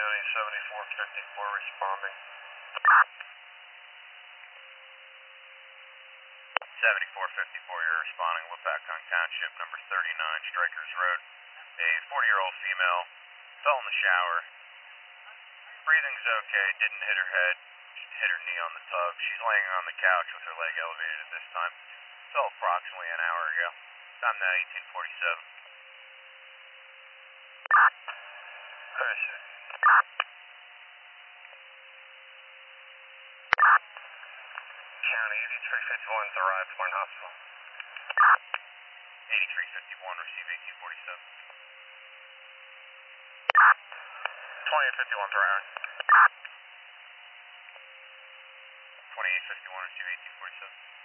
County 7454 responding. 7454, you're responding. Wapakong Township, number 39, Strikers Road. A 40-year-old female fell in the shower. Breathing's okay, didn't hit her head, just hit her knee on the tub. She's laying on the couch with her leg elevated at this time. Fell approximately an hour ago. Time now 1847. Where is she? County 8351's arrived, Warren Hospital. 8351, receive 1847. 2851's arriving. 2851, receive 1847.